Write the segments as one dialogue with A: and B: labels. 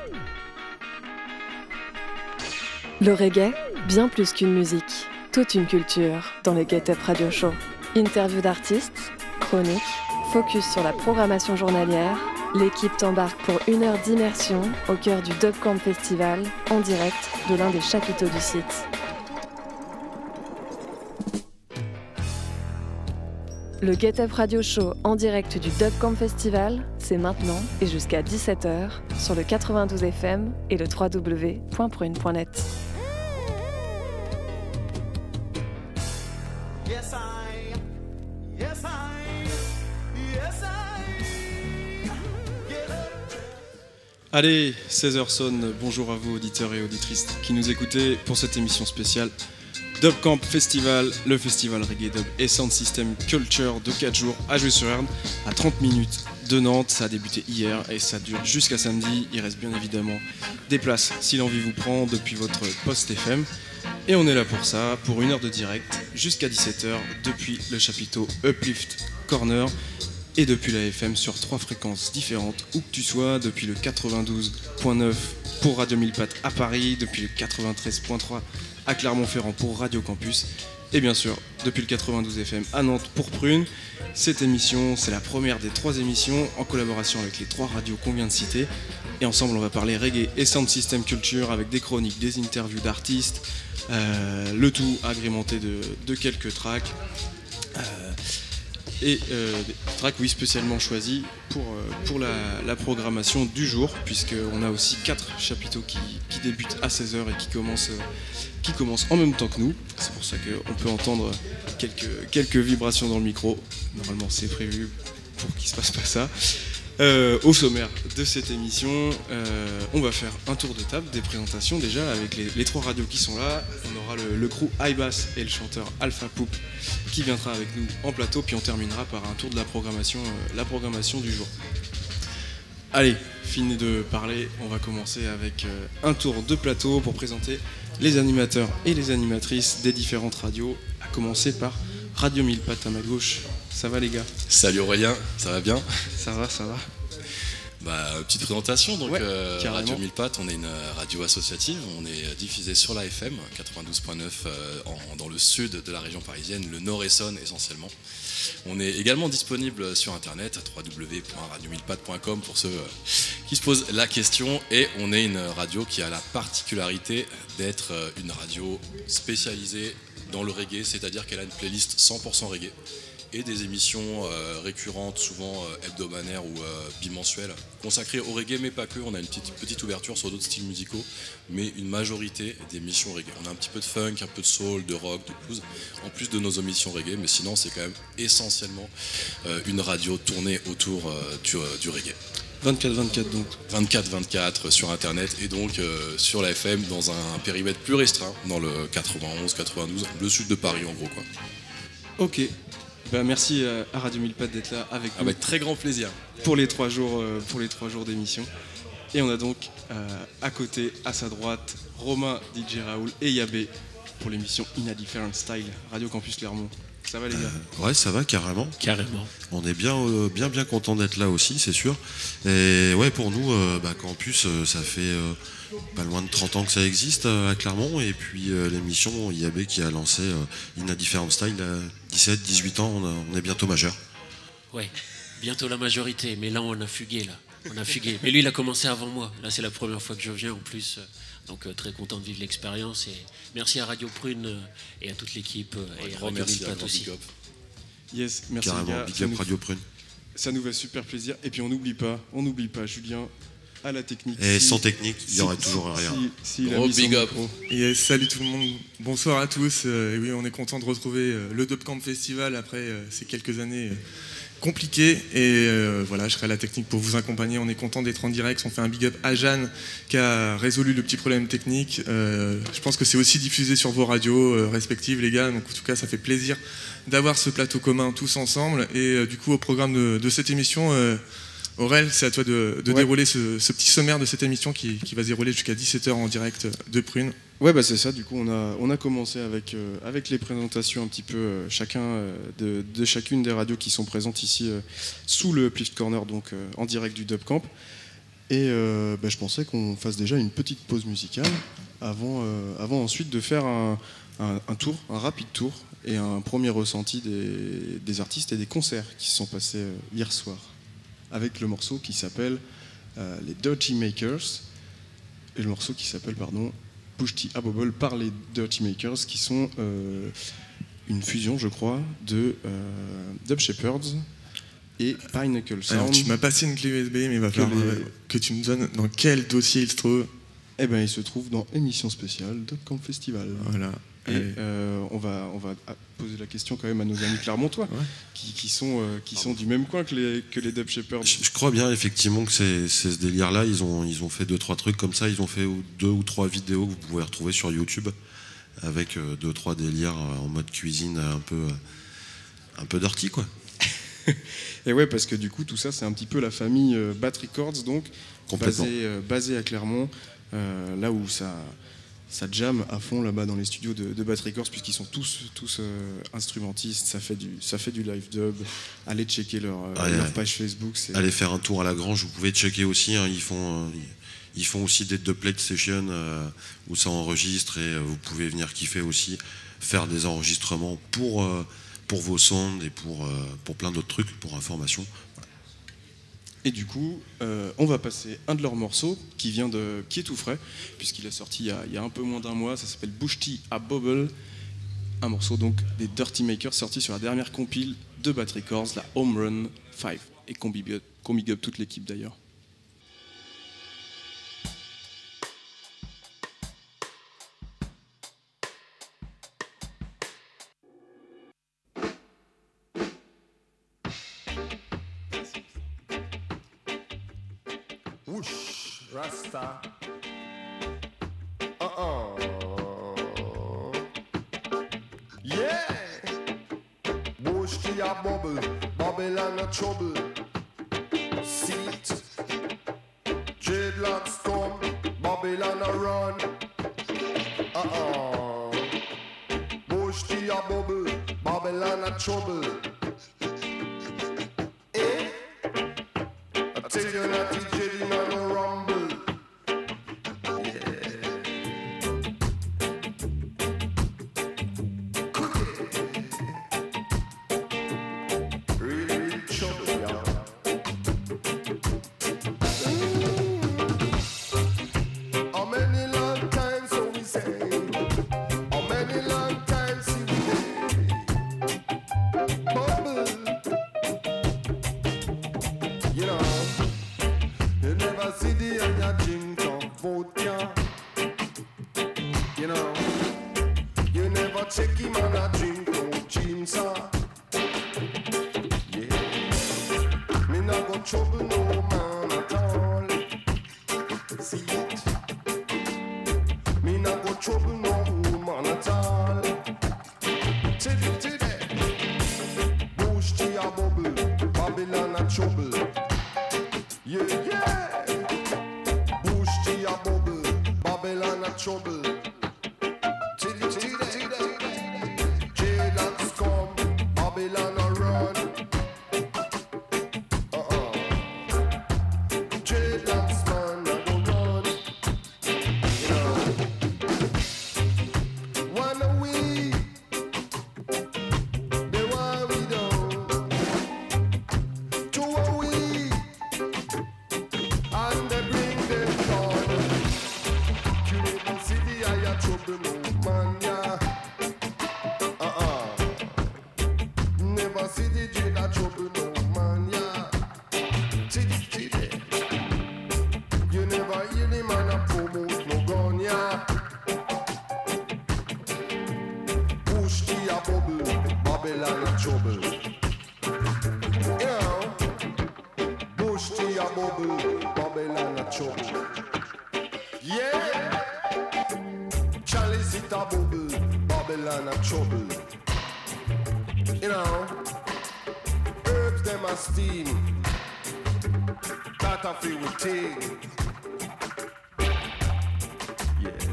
A: Le reggae, bien plus qu'une musique, toute une culture dans le Get Up Radio Show. Interview d'artistes, chroniques, focus sur la programmation journalière, l'équipe t'embarque pour 1 heure d'immersion au cœur du Dubcamp Festival, en direct de l'un des chapiteaux du site. Le Get Up Radio Show en direct du Dubcamp Festival, c'est maintenant et jusqu'à 17h sur le 92 FM et le www.prune.net.
B: Allez, 16h sonne, bonjour à vous auditeurs et auditrices qui nous écoutez pour cette émission spéciale Dubcamp Festival, le festival reggae dub et sound system culture de 4 jours à Jouy-sur-Erne, à 30 minutes de Nantes. Ça a débuté hier et ça dure jusqu'à samedi. Il reste bien évidemment des places si l'envie vous prend depuis votre poste FM. Et on est là pour ça, pour 1 heure de direct jusqu'à 17h depuis le chapiteau Uplift Corner et depuis la FM sur 3 fréquences différentes, où que tu sois, depuis le 92.9 pour Radio 1000 Pattes à Paris, depuis le 93.3 à Clermont-Ferrand pour Radio Campus, et bien sûr depuis le 92 FM à Nantes pour Prune. Cette émission, c'est la première des 3 émissions en collaboration avec les 3 radios qu'on vient de citer, et ensemble on va parler reggae et sound system culture avec des chroniques, des interviews d'artistes, le tout agrémenté de quelques tracks. Et des tracks spécialement choisis pour la programmation du jour, puisqu'on a aussi 4 chapiteaux qui débutent à 16h et qui commencent en même temps que nous. C'est pour ça qu'on peut entendre quelques vibrations dans le micro. Normalement c'est prévu pour qu'il ne se passe pas ça. Au sommaire de cette émission, on va faire un tour de table, des présentations déjà avec les 3 radios qui sont là. On aura le crew High Bass et le chanteur Alpha Poop qui viendra avec nous en plateau, puis on terminera par un tour de la programmation du jour. Allez, fini de parler, on va commencer avec un tour de plateau pour présenter les animateurs et les animatrices des différentes radios, à commencer par Radio 1000 Pattes à ma gauche. Ça va les gars?
C: Salut Aurélien, ça va bien?
B: Ça va.
C: Petite présentation, donc
B: Radio
C: 1000 Pattes, on est une radio associative, on est diffusé sur la FM 92.9 dans le sud de la région parisienne, le Nord-Essonne essentiellement. On est également disponible sur internet à www.radio1000pattes.com pour ceux qui se posent la question, et on est une radio qui a la particularité d'être une radio spécialisée dans le reggae, c'est-à-dire qu'elle a une playlist 100% reggae et des émissions récurrentes, souvent hebdomadaires ou bimensuelles, consacrées au reggae, mais pas que. On a une petite ouverture sur d'autres styles musicaux, mais une majorité d'émissions reggae. On a un petit peu de funk, un peu de soul, de rock, de blues, en plus de nos émissions reggae, mais sinon c'est quand même essentiellement une radio tournée autour du reggae.
B: 24-24 donc.
C: 24-24 sur internet et donc sur la FM dans un périmètre plus restreint, dans le 91-92, le sud de Paris en gros quoi.
B: Ok. Merci à Radio 1000 Pattes d'être là avec nous.
C: Avec très grand plaisir.
B: Pour les 3 jours d'émission. Et on a donc à côté, à sa droite, Romain, DJ Raoul et Yabé pour l'émission In a Different Style, Radio Campus Clermont. Ça va les gars?
D: Ouais, ça va carrément. On est bien content d'être là aussi, c'est sûr. Et ouais, pour nous, Campus, ça fait pas loin de 30 ans que ça existe à Clermont. Et puis l'émission IAB qui a lancé In a Different Style à 17-18 ans, on est bientôt majeur.
E: Ouais, bientôt la majorité, mais là on a fugué. Mais lui il a commencé avant moi. Là c'est la première fois que je viens en plus. Donc très content de vivre l'expérience, et merci à Radio Prune et à toute l'équipe et à Radio 1000 Pattes aussi.
B: Yes, merci
D: carrément,
B: les gars.
D: Big up Radio Prune.
B: Ça nous fait super plaisir. Et puis on n'oublie pas Julien à la technique.
D: Et sans technique, il n'y aurait toujours rien.
C: Gros big up.
F: Et salut tout le monde, bonsoir à tous. Et oui, on est content de retrouver le Dubcamp Festival après ces quelques années compliqué, et voilà, je serai à la technique pour vous accompagner. On est content d'être en direct. On fait un big up à Jeanne qui a résolu le petit problème technique. Je pense que c'est aussi diffusé sur vos radios respectives les gars, donc en tout cas ça fait plaisir d'avoir ce plateau commun tous ensemble. Et du coup au programme de cette émission, Aurel, c'est à toi de dérouler ce petit sommaire de cette émission qui va se dérouler jusqu'à 17h en direct de Prune.
B: Ouais, c'est ça. Du coup, on a commencé avec les présentations un petit peu chacun de chacune des radios qui sont présentes ici sous le Uplift Corner, donc en direct du Dubcamp. Et je pensais qu'on fasse déjà une petite pause musicale avant ensuite de faire un rapide tour et un premier ressenti des artistes et des concerts qui se sont passés hier soir, avec le morceau qui s'appelle les Dirty Makers, et le morceau qui s'appelle Push T A Bubble par les Dirty Makers, qui sont une fusion, je crois, de Dub Shepherds et Pinnacle Sound.
F: Alors, tu m'as passé une clé USB, mais il va falloir que tu me donnes dans quel dossier il se trouve.
B: Eh ben, il se trouve dans émission spéciale Dubcamp Festival.
F: Voilà.
B: Et on va poser la question quand même à nos amis clermontois, qui sont du même coin que les Dub Shepherds.
D: Je crois bien effectivement que c'est ce délire-là. Ils ont fait 2-3 trucs comme ça. Ils ont fait 2 ou 3 vidéos que vous pouvez retrouver sur YouTube avec 2-3 délires en mode cuisine un peu dirty, quoi.
B: Et ouais, parce que du coup tout ça c'est un petit peu la famille Bat Records, donc basée à Clermont, là où ça jamme à fond là-bas dans les studios de Bat Records, puisqu'ils sont tous instrumentistes. Ça fait du live dub. Allez checker leur page Facebook.
D: Allez faire un tour à la Grange, vous pouvez checker aussi, hein, ils font aussi des dubplate sessions où ça enregistre, et vous pouvez venir kiffer aussi, faire des enregistrements pour vos sonds et pour plein d'autres trucs, pour information. Voilà.
B: Et du coup, on va passer un de leurs morceaux qui est tout frais, puisqu'il est sorti il y a un peu moins d'un mois. Ça s'appelle Push T A Bubble, un morceau donc des Dirty Makers sorti sur la dernière compile de Bat Records, la Home Run 5, et qu'on big up toute l'équipe d'ailleurs.
G: Whoosh, Rasta. Yeah. Bush to your bubble, Babylon a trouble. Seat. Dreadlocks come, Babylon a run. Bush to your bubble, Babylon a trouble. Tell you not to jading on no rumble. Yeah. Cookie. Really trouble, y'all. How many long times so we say? How many long times see we day? Bubble. You know. You never see the other drink of vodka. You know, you never check him on a drink no jeans. Yeah, me not go trouble no man at all. See it? Me not go trouble no woman at all. Till Bush to your bubble, Babylon a trouble. Yeah, yeah. Bush to your bubble, Babylon a trouble. J-Locks come, Babylon a run. J-Locks man a go run. You know. One we, they want we down. Two we. And they bring them down. Curate city, I a trouble no man, yeah. Never see the jail a trouble no man, yeah. Chitty. You never hear the man a promote no gun, yeah. Push to your bubble, Babylon a trouble. Yeah. Push to your bubble, Babylon a trouble. Yeah. Chalice it a bubble, Babylon a trouble. You know, herbs them a steam, that a feel with tea. Yeah.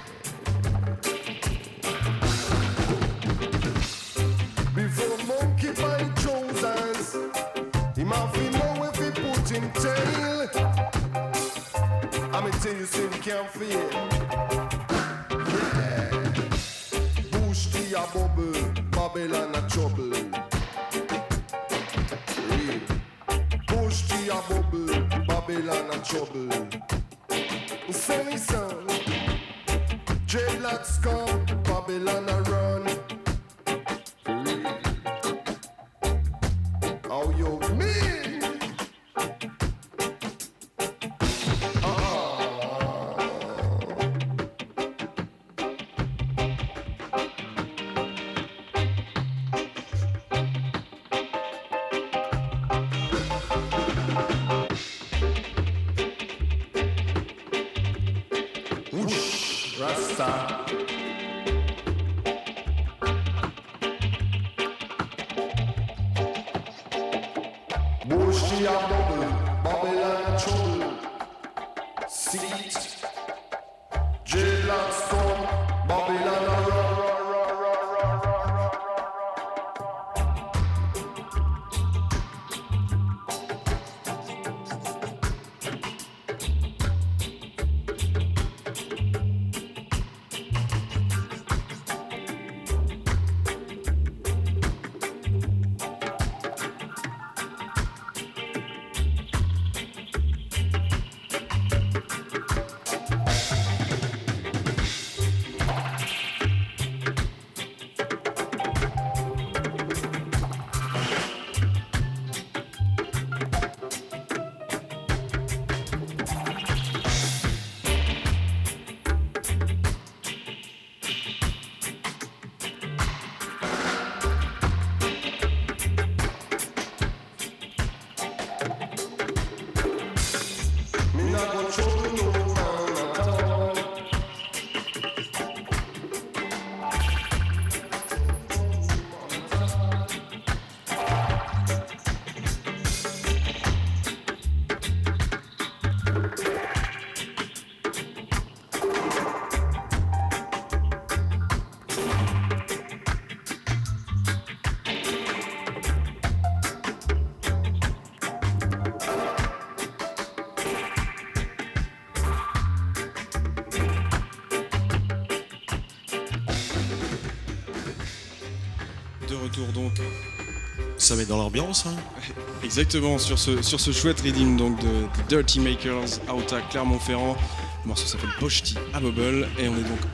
G: Before monkey buy trousers, he might know if he put in tail. I'm tell you, sin can't fail. Yeah. Bush tea a bubble, Babylon a trouble. Yeah. Bush tea a bubble, Babylon a trouble. Sunny sun, dreadlocks come, Babylon a run. How you mean? Whoosh, Rasta. Bush a bubble, Babylon trouble. Seat, dreadlocks come, Babylon a run. Me not go trouble no man at all.
B: De retour donc,
D: Ça met dans l'ambiance, hein.
B: exactement sur ce chouette reading donc de Dirty Makers out à Clermont-Ferrand. Le morceau s'appelle Bush Tea a Bubble et on est donc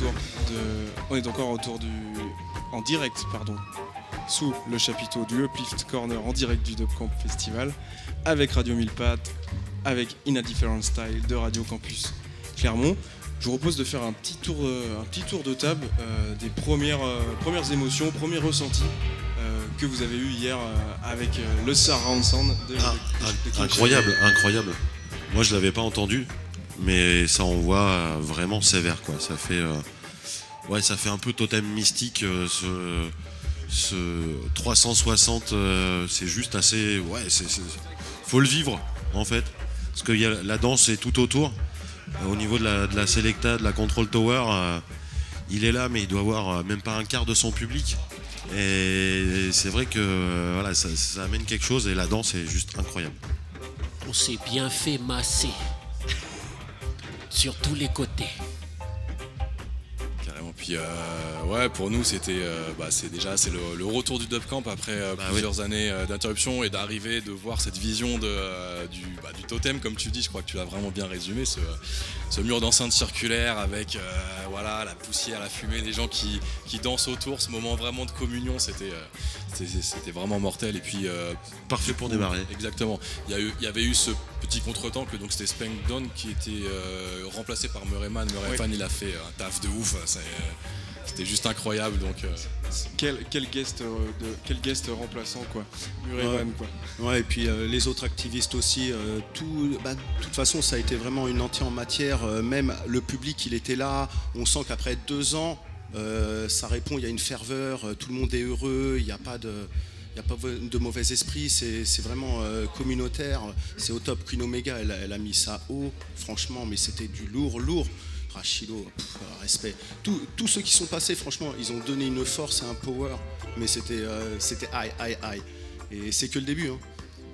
B: en direct sous le chapiteau du Uplift Corner en direct du Dubcamp Festival avec Radio 1000 Pattes, avec In a Different Style de Radio Campus Clermont. Je vous propose de faire un petit tour de table des premières émotions, premiers ressentis que vous avez eu hier avec le Surround Sound de
D: Incroyable. Moi je l'avais pas entendu, mais ça envoie vraiment sévère quoi. Ça fait un peu totem mystique ce 360 c'est juste assez faut le vivre en fait parce que la danse est tout autour. Au niveau de la Selecta, de la Control Tower, il est là, mais il doit avoir même pas un quart de son public. Et c'est vrai que ça amène quelque chose et la danse est juste incroyable.
E: On s'est bien fait masser sur tous les côtés.
C: Carrément. Puis pour nous c'était c'est le retour du Dubcamp après plusieurs années d'interruption et d'arriver de voir cette vision du totem comme tu dis. Je crois que tu l'as vraiment bien résumé, ce mur d'enceinte circulaire avec la poussière, la fumée, des gens qui dansent autour, ce moment vraiment de communion, c'était vraiment mortel. Et puis
D: parfait pour démarrer.
C: Exactement. Il y avait eu ce petit contretemps que donc c'était Spank Down qui était remplacé par Murrayman. Murrayman il a fait un taf de ouf. C'était juste incroyable donc.
B: Quel guest remplaçant quoi, Murrayman quoi.
H: Ouais, et puis les autres activistes aussi. De toute façon, ça a été vraiment une entière matière. Même le public, il était là. On sent qu'après 2 ans, ça répond. Il y a une ferveur. Tout le monde est heureux. Il n'y a pas de mauvais esprit. C'est vraiment communautaire. C'est au top. Queen Omega, elle a mis ça haut. Franchement, mais c'était du lourd. Rachilo, respect. Tous ceux qui sont passés, franchement, ils ont donné une force et un power, mais c'était high. Et c'est que le début. Hein.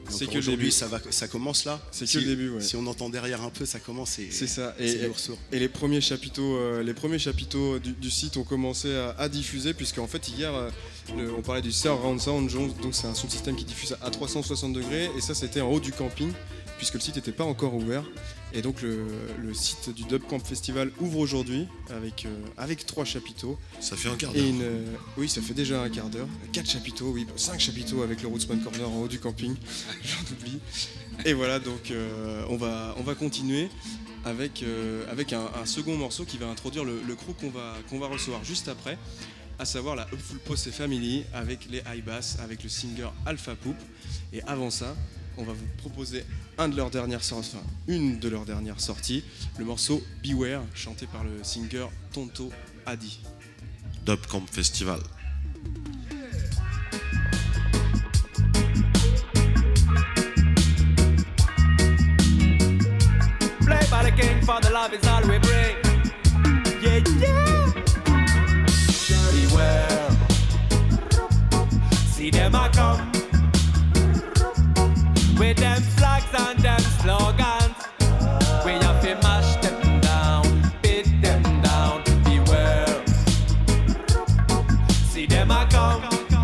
B: C'est que le
H: aujourd'hui,
B: début.
H: ça commence là.
B: C'est que le début, ouais.
H: Si on entend derrière un peu, ça commence.
B: C'est ça.
H: C'est lourd.
B: Et les premiers chapiteaux du site ont commencé à diffuser, puisqu'en fait hier, on parlait du Surround Sound, donc c'est un son système qui diffuse à 360 degrés, et ça c'était en haut du camping, puisque le site n'était pas encore ouvert. Et donc le site du Dub Camp Festival ouvre aujourd'hui avec 3 chapiteaux.
D: Ça fait un quart d'heure.
B: Oui, ça fait déjà un quart d'heure. 4 chapiteaux, oui, 5 chapiteaux avec le Rootsman Corner en haut du camping. J'en oublie. Et voilà, donc on va continuer avec un second morceau qui va introduire le crew qu'on va recevoir juste après, à savoir la Upful Posse Family avec les high bass, avec le singer Alpha Poop. Et avant ça, on va vous proposer une de leurs dernières sorties, le morceau Beware, chanté par le singer Tonto Addy.
D: Dub Camp Festival.
I: Play by the king for the love is all we bring. Yeah, yeah. Beware. See them a come with them flags and them slogans. We have to mash them down, beat them down. Beware. See them a come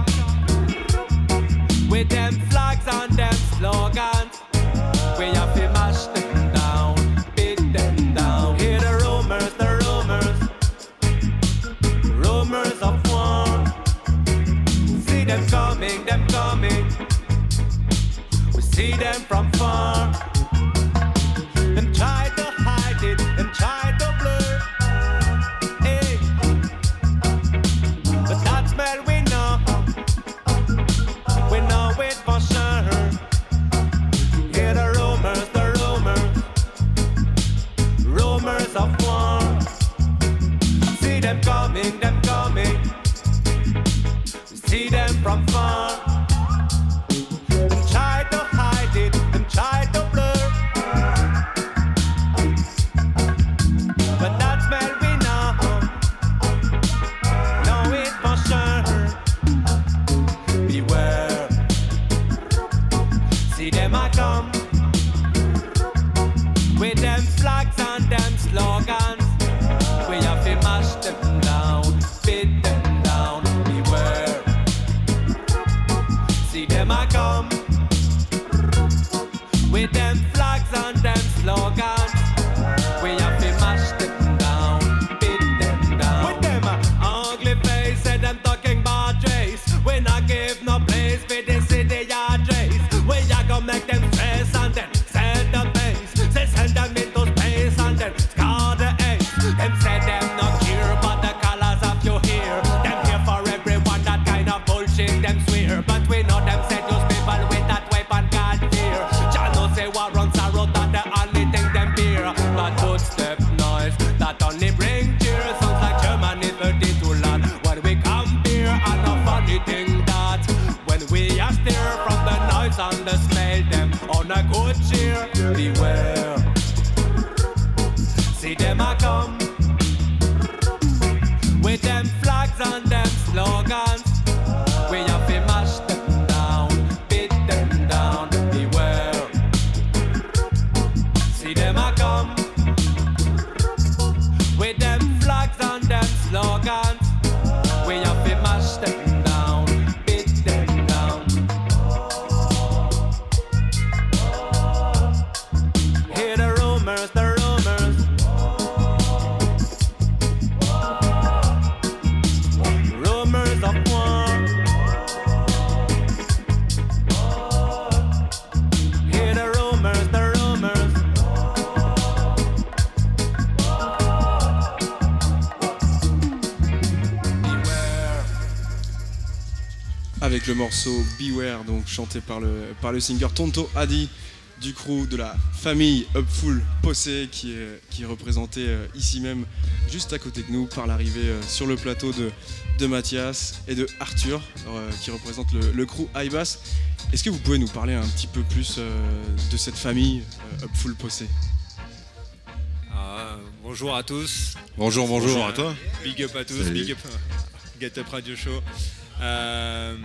I: with them flags and them slogans. We have to mash them down, beat them down. Hear the rumors of war. See them coming. We see them from far. Them try to hide it, them try to blur. Hey. But that smell we know it for sure. Hear the rumors of war. See them coming. We see them from far. Them try to hide it, them try to blur. But that smell we know it for sure. Beware. See them a come with them flags and them slogans. We have to mash them down, beat them down. Beware. See them a come with them flags and them slogans. We have to mash them down, beat them down. With them ugly face and them talking bad race. We not give no place for the city address. We a go make them stress and then send the base. Say send them into space and then scar the ace. Them say them not care about the colors of your hair. Them here for everyone, that kind of bullshit them swear. But we know them seduce people with that weapon called fear. Jah know say war on sorrow, that the only thing them fear. But footstep noise, that only bring cheer. Sounds like Germany 32 land. When we compare, and a funny thing that when we are steer from the noise and the smell, them on a good cheer. Beware. See them a come with them flags and them slogans. We have to mash them down, beat them down. Beware. See them a come with them flags and them slogans. We have to mash them down, beat them down. Hear the rumors. Rumors of war. Hear the rumors. Beware.
B: Avec le morceau Beware, donc chanté par le singer Tonto Addy, du crew de la famille Upful Posse, qui est représenté ici même, juste à côté de nous, par l'arrivée sur le plateau de Mathias et de Arthur, qui représentent le crew high bass. Est-ce que vous pouvez nous parler un petit peu plus de cette famille Upful Posse?
J: Bonjour à tous.
D: Bonjour à toi.
J: Big up à tous,
D: Salut.
J: big up Get Up Radio Show.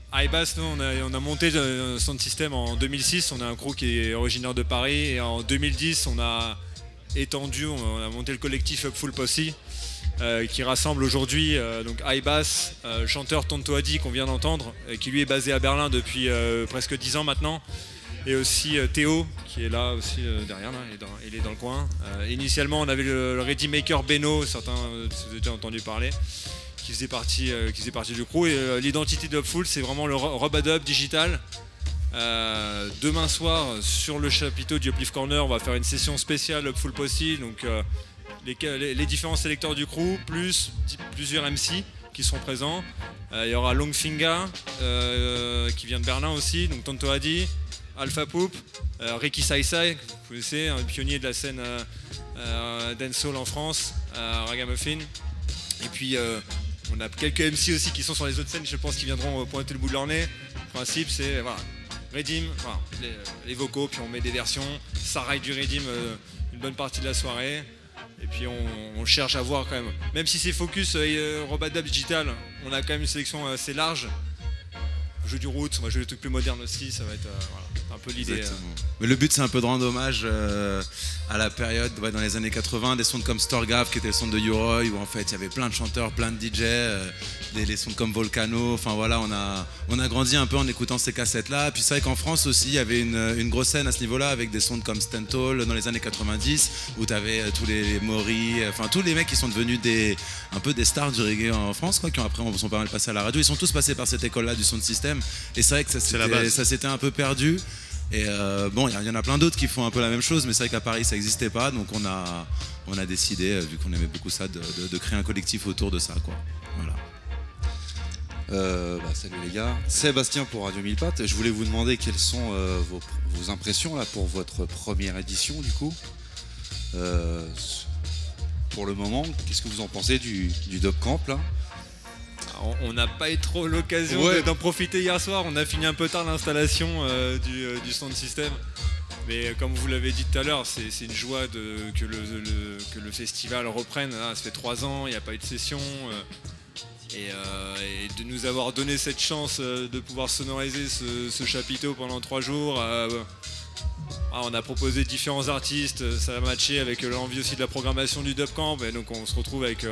J: iBass, nous, on a monté le sound system en 2006. On a un crew qui est originaire de Paris. Et en 2010, on a étendu, on a monté le collectif Upful Posse, qui rassemble aujourd'hui donc iBass, chanteur Tonto Adi qu'on vient d'entendre, qui lui est basé à Berlin depuis presque 10 ans maintenant. Et aussi Théo, qui est là aussi derrière, là, il est dans le coin. Initialement, on avait le Ready Maker Beno, certains vous avez déjà entendu parler, qui faisait partie du crew. Et l'identité d'Upful, c'est vraiment le rub-a-dub digital. Demain soir, sur le chapiteau du Uplift Corner, on va faire une session spéciale Upful Posse, donc les différents sélecteurs du crew, plus plusieurs MC qui seront présents. Il y aura Longfinger, qui vient de Berlin aussi, donc Tonto Adi, Alpha Poop, Ricky Sai Sai, que vous connaissez, un pionnier de la scène dancehall en France, Ragamuffin. Et puis on a quelques MC aussi qui sont sur les autres scènes, je pense qu'ils viendront pointer le bout de leur nez. Le principe c'est voilà, Redeem, voilà, les vocaux, puis on met des versions, ça ride du Redeem une bonne partie de la soirée. Et puis on cherche à voir quand même si c'est focus Robadab digital, on a quand même une sélection assez large. Jeu du roots, on va jouer des trucs plus modernes aussi, ça va être voilà, un peu l'idée.
K: Mais le but c'est un peu de rendre hommage à la période dans les années 80, des sons comme Storgav qui était le son de Yoroi, où en fait il y avait plein de chanteurs, plein de DJ, des sons comme Volcano, enfin voilà, on a grandi un peu en écoutant ces cassettes là. Puis c'est vrai qu'en France aussi il y avait une grosse scène à ce niveau là avec des sons comme Stentall dans les années 90 où tu avais tous les Maury, enfin tous les mecs qui sont devenus un peu des stars du reggae en France quoi, qui ont après sont pas mal passés à la radio, ils sont tous passés par cette école là du sound system. Et c'est vrai que ça s'était un peu perdu. Et bon, il y en a plein d'autres qui font un peu la même chose, mais c'est vrai qu'à Paris ça n'existait pas, donc on a décidé, vu qu'on aimait beaucoup ça, de créer un collectif autour de ça, quoi. Voilà.
L: Salut les gars, Sébastien pour Radio Mille Pattes. Je voulais vous demander quelles sont vos impressions là pour votre première édition du coup. Pour le moment, qu'est-ce que vous en pensez du Dub Camp là?
J: On n'a pas eu trop l'occasion d'en profiter hier soir, on a fini un peu tard l'installation du sound system. Mais comme vous l'avez dit tout à l'heure, c'est une joie que le festival reprenne. Là, ça fait 3 ans, il n'y a pas eu de session. Et de nous avoir donné cette chance de pouvoir sonoriser ce chapiteau pendant 3 jours. On a proposé différents artistes, ça a matché avec l'envie aussi de la programmation du Dub Camp. Et donc on se retrouve avec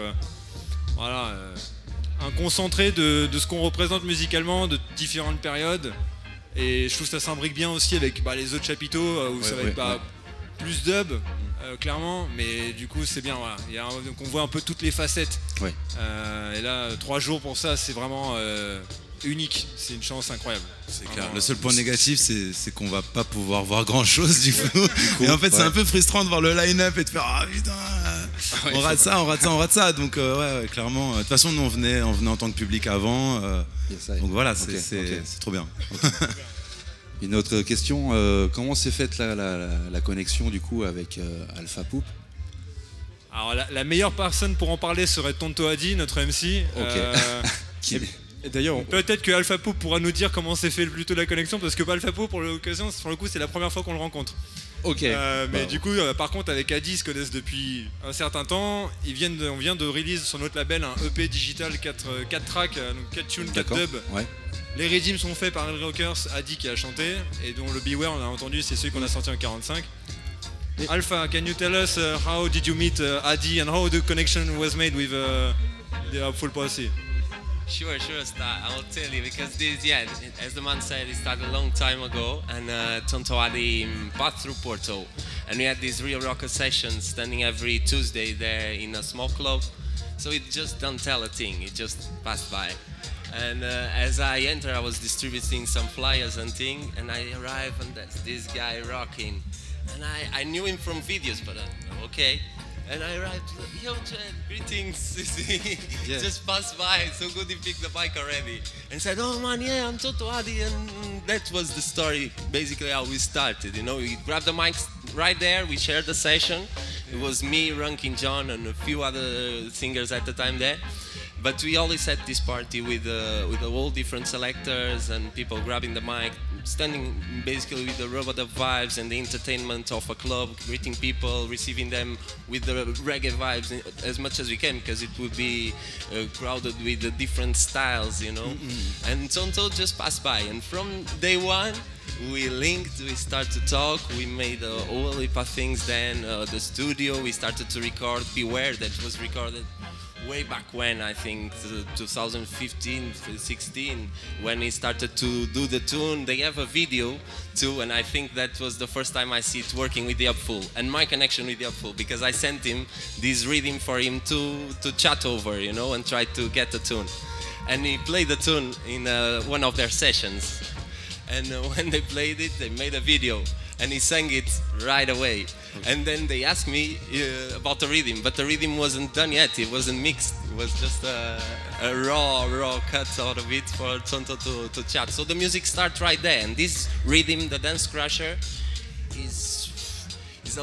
J: un concentré de ce qu'on représente musicalement de différentes périodes. Et je trouve que ça s'imbrique bien aussi avec les autres chapiteaux où ça va être plus dub, clairement, mais du coup c'est bien, voilà. Donc on voit un peu toutes les facettes. Et là, 3 jours pour ça, c'est vraiment unique, c'est une chance incroyable.
K: C'est clair. Le seul point négatif, c'est qu'on va pas pouvoir voir grand chose du coup. Et en fait, c'est un peu frustrant de voir le line-up et de faire ah putain, on rate ça. Donc clairement. De toute façon, nous on venait en tant que public avant. Donc voilà, c'est trop bien.
L: Une autre question, comment s'est faite la connexion du coup avec Alpha Poop?
J: Alors la meilleure personne pour en parler serait Tonto Adi, notre MC. Et d'ailleurs, peut-être que Alpha Poop pourra nous dire comment s'est fait plutôt la connexion, parce que Alpha Poop pour l'occasion, pour le coup, c'est la première fois qu'on le rencontre. Mais du coup, par contre, avec Adi, ils se connaissent depuis un certain temps. On vient de release sur notre label un EP digital 4 tracks, donc 4 tunes, 4 dubs. Les redeems sont faits par El Rockers, Adi qui a chanté, et dont le Beware, on a entendu, c'est celui qu'on a sorti en 45. Alpha, can you tell us how did you meet Adi and how the connection was made with the Upful Posse?
M: Sure, I will tell you, because as the man said, it started a long time ago, and Tonto Adi passed through Porto, and we had these real rocker sessions standing every Tuesday there in a small club, so it just don't tell a thing, it just passed by. And as I entered, I was distributing some flyers and things, and I arrived, and that's this guy rocking, and I knew him from videos, but okay. And I arrived, yo Chad, greetings, just passed by, so good he picked the bike already. And said, oh man, yeah, I'm Tonto Adi, and that was the story, basically how we started, you know, we grabbed the mics right there, we shared the session. It was me, Rankin John, and a few other singers at the time there. But we always had this party with all different selectors and people grabbing the mic, standing basically with the robot of vibes and the entertainment of a club, greeting people, receiving them with the reggae vibes as much as we can, because it would be crowded with the different styles, you know. And Tonto just passed by, and from day one we linked, we started to talk, we made a whole heap of things. Then the studio, we started to record Beware, that was recorded way back when, I think 2015, 16, when he started to do the tune. They have a video too, and I think that was the first time I see it working with the Upful, and my connection with the Upful, because I sent him this rhythm for him to chat over, you know, and try to get the tune. And he played the tune in one of their sessions. And when they played it, they made a video, and he sang it right away. And then they asked me about the rhythm, but the rhythm wasn't done yet. It wasn't mixed. It was just a raw cut out of it for Tonto to chat. So the music starts right there. And this rhythm, the Dance Crusher, is a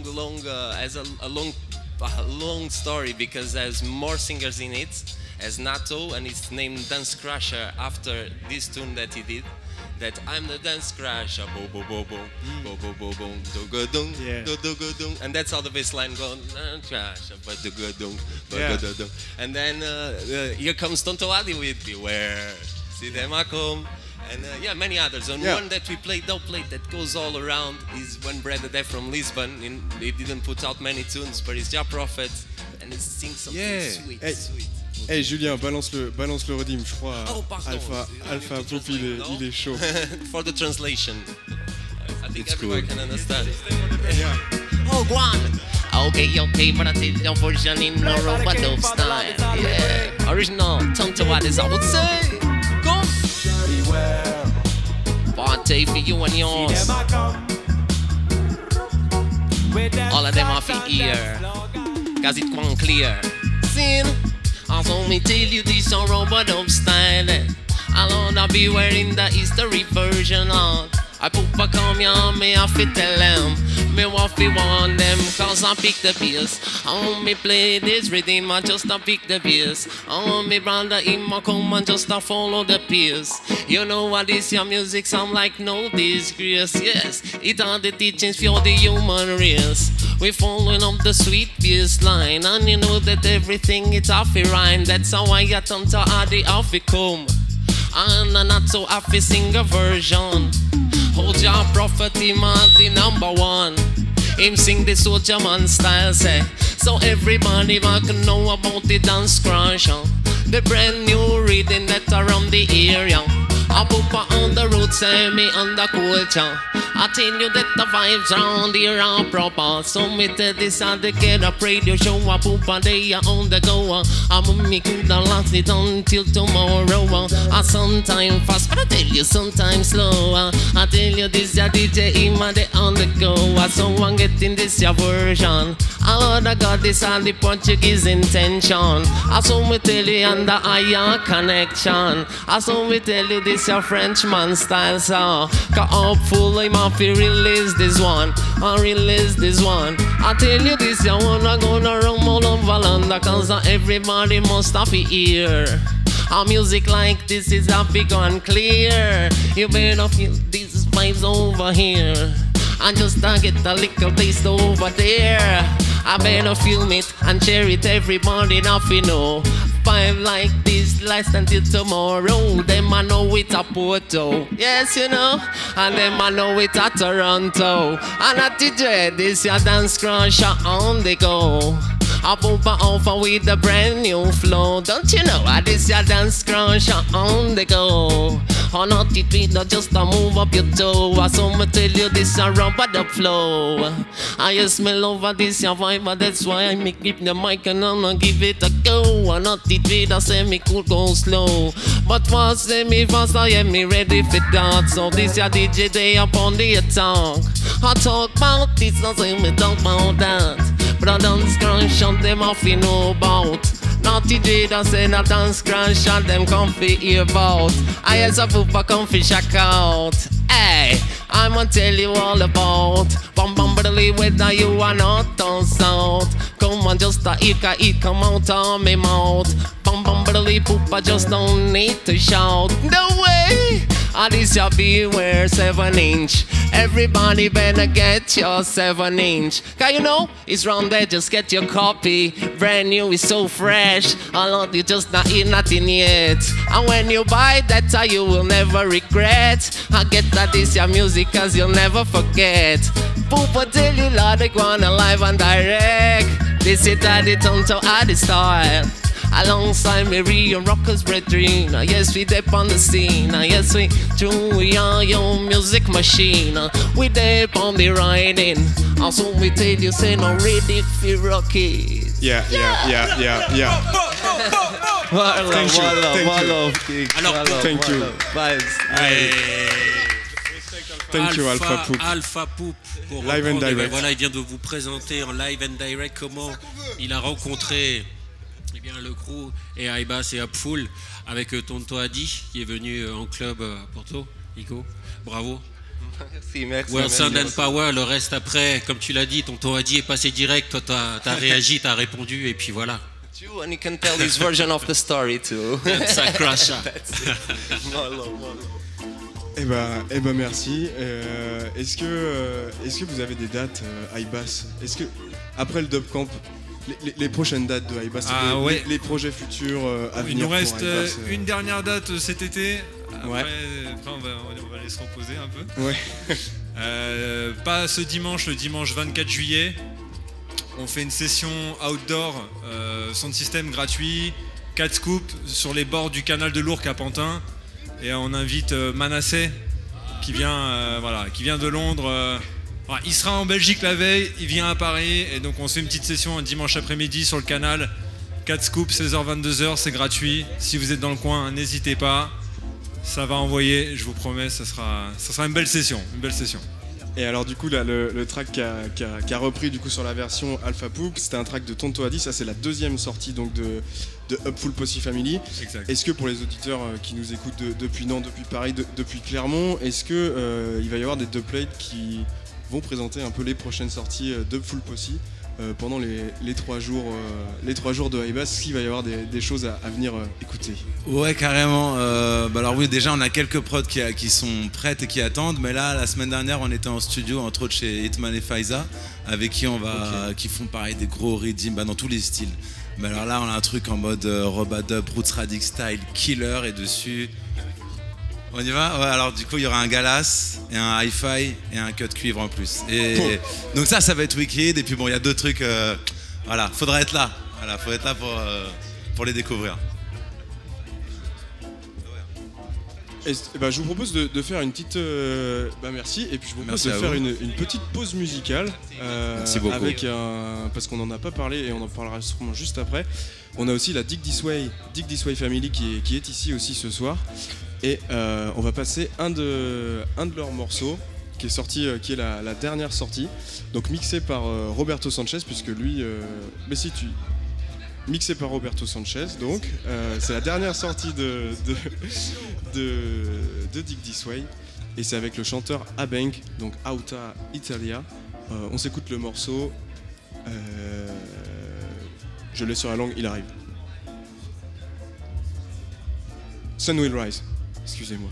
M: long story, because there's more singers in it. As Nato, and it's named Dance Crusher after this tune that he did. That I'm the dance crusher, bo bo bo bo, bo bo bo bo, do go dung, do go dung, and that's how the bass line goes. Crusher, but do go dung, go do dung, and then here comes Tonto Adi with Beware, see them I come, and many others. And one that we played, that goes all around is When Bread the Deaf from Lisbon. He didn't put out many tunes, but it's Jah Prophet, and he sings something sweet.
B: Hey Julien, balance le rhythm, je crois. Alpha Poop, il est chaud.
M: For the translation, I think
H: It's
M: everyone
H: cool.
M: can understand.
I: Oh, go on.
M: Okay, but I did your version in a robot style. Yeah, original Tonto Wadis, I would say. Come.
I: Beware.
M: Party for you and yours. All of them are for ear, cause it quite clear. Sin. Also me tell you this on robot style. I'll not be wearing the history version on. I put a come here, me have to tell them. Me what fi want them, cause I pick the bass. I me play this rhythm, I just pick the bass. I me brother him, I come and just follow the pace. You know what this your music sound like, no disgrace. Yes, it are the teachings for the human race. We following up the sweet bass line, and you know that everything it's off a rhyme. That's how I got on to Adi off it come. And I'm not so happy sing a version. Hold your prophet, him the number one. Him sing the soldier man style, say. So everybody can know about the Dance Crusher, the brand new rhythm that around the area. I put on the road, say me on the culture. I tell you that the vibes round here are proper. So me tell this I get a radio show. I put a day on the go. I'm me could last it until tomorrow. I sometimes fast, but I tell you sometimes slow. I tell you this ya DJ Ima they on the go. So I'm getting this ya version. I Lord I got this on the Portuguese intention. I saw me tell you under higher connection. I saw me tell you this your Frenchman style, so got up full him off to release this one. I release this one. I tell you this, you wanna go around all over London, cause everybody must have to hear. Our music like this is a big and clear. You better feel these vibes over here. I just get a little taste over there. I better film it and share it, everybody nothing know. Vibe like this last until tomorrow. Them I know it's a Porto, yes you know. And them I know it's a Toronto. And at the dread this your Dance Crusher on the go. I pump over with a brand new flow. Don't you know this your Dance Crusher on the go. On not it with just a move up your toe. I saw me tell you this a rubber the flow. I just smell over this your vibe, but that's why I make grip the mic and I'ma give it a go. I not it with a say me could go slow, but fast say me fast I am me ready for that. So this your DJ day up on the attack. I talk about this, I say me talk about that. But I Dance Crusher them off you know about. Naughty J that say that Dance Crusher them comfy hear about. I as a poopa comfy shack out. Hey, I'ma tell you all about. Bum bum badly whether you are not on south. Come on just a eat come out of me mouth. Bum bum badly poopa just don't need to shout. No way, And this your beware 7-inch. Everybody better get your 7-inch. Cause you know, it's round there, just get your copy. Brand new, it's so fresh. A lot you just not eat nothing yet. And when you buy that, you will never regret. I get that this your music, cause you'll never forget. Poopa tell you, Lord, they wanna live and direct. This is Daddy Tonto at the style. Alongside Mary and Rockers Brethren. Yes, we dip on the scene. Yes, we are your music machine. We dip on the riding. Also, we tell you, say no ready for rocket.
B: Yeah.
M: Thank you.
B: Thank you, Alpha Poop.
E: Alpha Poop. Pour
B: Live and
E: reprendre,
B: direct.
E: Voilà, il vient de vous présenter en live and direct comment il a rencontré bien, le crew et Aibas et Upful avec Tonto Adi qui est venu en club à Porto. Nico, bravo.
M: Merci.
E: World Sound and Power, le reste après, comme tu l'as dit, Tonto Adi est passé direct, toi t'as réagi, t'as répondu et puis voilà.
M: True, and you can tell his version of the story too.
E: That's a crush.
B: Eh ben merci. Est-ce que vous avez des dates, Aibas? Est-ce que après le Dub Camp, les prochaines dates de Aibas,
J: ouais.
B: les projets futurs à venir?
J: Il nous reste
B: pour Aibas,
J: une dernière date cet été. Après,
B: Ouais.
J: on va aller se reposer un peu.
B: Ouais.
J: Pas ce dimanche, le dimanche 24 juillet. On fait une session outdoor, sound system gratuit, 4 scoops sur les bords du canal de l'Ourcq à Pantin. Et on invite Manasseh qui vient de Londres. Il sera en Belgique la veille, il vient à Paris. Et donc on se fait une petite session un dimanche après-midi sur le canal. 4 scoops, 16h-22h, c'est gratuit. Si vous êtes dans le coin, n'hésitez pas. Ça va envoyer, je vous promets, ça sera une belle session.
B: Et alors du coup là, le track qui a repris du coup sur la version Alpha Poop, c'était un track de Tonto Adi, ça c'est la deuxième sortie donc de Upful Posse Family.
J: Exact.
B: Est-ce que pour les auditeurs qui nous écoutent depuis Nantes, depuis Paris, depuis Clermont, est-ce que il va y avoir des dubplates qui vont présenter un peu les prochaines sorties d'Upful Posse pendant les 3 jours de Aibas? Est-ce qu'il va y avoir des choses à venir écouter?
K: Ouais, carrément. Alors oui, déjà on a quelques prods qui sont prêtes et qui attendent, mais là la semaine dernière on était en studio entre autres chez Hitman et Faiza avec qui font pareil des gros redeems dans tous les styles. Mais alors là on a un truc en mode Robadub, Roots Radic style, killer, et dessus on y va. Ouais, alors du coup il y aura un Galas et un hi-fi et un cut cuivre en plus. Et donc ça va être wicked. Et puis bon, il y a deux trucs. Voilà, faudra être là. Voilà, faut être là pour les découvrir.
B: Je vous propose de faire une petite. Merci. Et puis je vous propose de faire une petite pause musicale.
L: Merci beaucoup.
B: Parce qu'on n'en a pas parlé et on en parlera sûrement juste après. On a aussi la Dig This Way Family qui est ici aussi ce soir. Et on va passer un de leurs morceaux qui est sorti, qui est la dernière sortie. Donc mixé par Roberto Sanchez, puisque lui. Mixé par Roberto Sanchez, donc c'est la dernière sortie de Dig This Way, et c'est avec le chanteur Abank, donc Auta Italia. On s'écoute le morceau, je l'ai sur la langue, il arrive. Sun Will Rise, excusez-moi.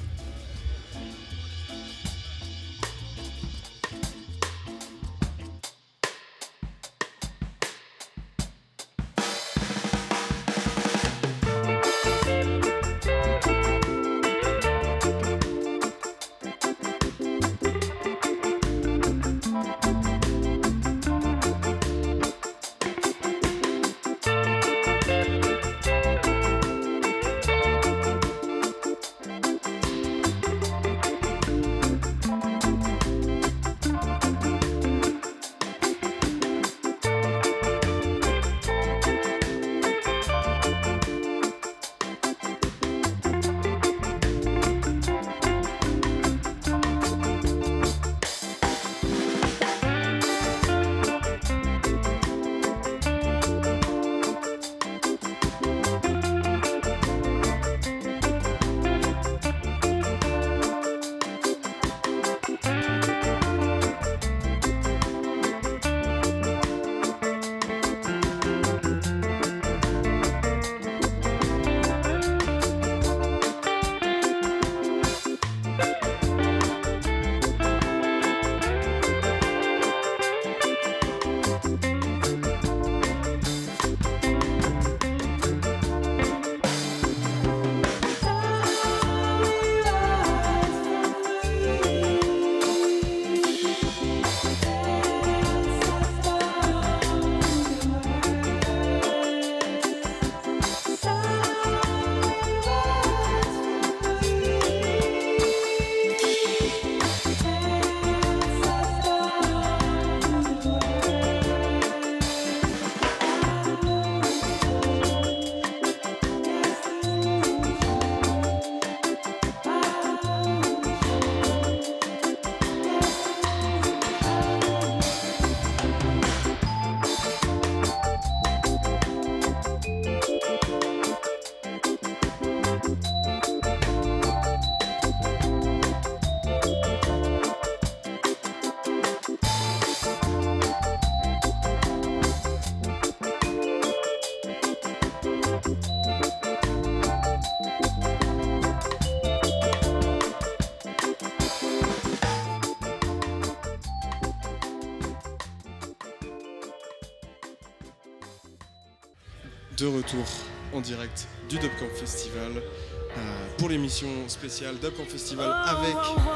B: de retour en direct du Dubcamp Festival pour l'émission spéciale Dubcamp Festival avec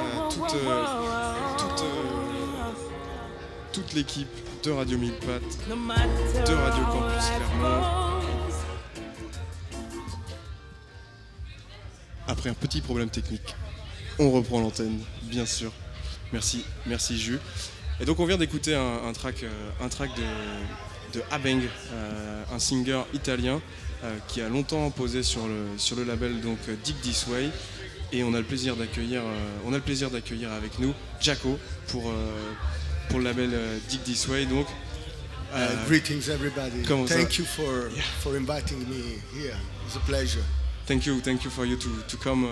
B: toute l'équipe de Radio 1000 Pattes, de Radio Campus Clermont. Après un petit problème technique, on reprend l'antenne, bien sûr. Merci Jus. Et donc on vient d'écouter un track de Abeng, un singer italien qui a longtemps posé sur le label donc Dig This Way, et on a le plaisir d'accueillir avec nous Jaco pour le label Dig This Way. Donc
N: greetings everybody. Thank you for inviting me here. It's a pleasure.
B: Thank you for you to come